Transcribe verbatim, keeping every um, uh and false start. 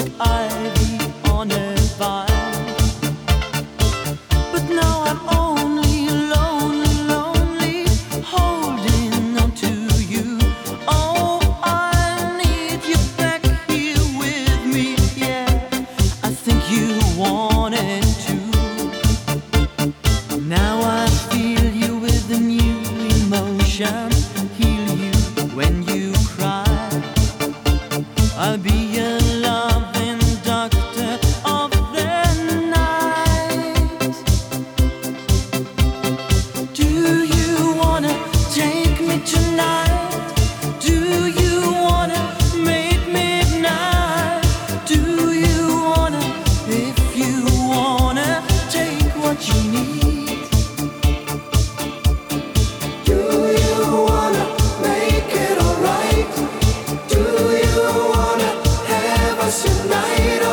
ivy on a vine. But now I'm only lonely, lonely, holding on to you. Oh, I need you back here with me, yeah. I think you wanted to. Now I feel you with a new emotion, heal you when you cry. I'll be your loving doctor of the night. Do you wanna take me tonight? Do you wanna make midnight? Do you wanna, if you wanna, take what you need? Do you wanna make it alright? Do you wanna have us unite?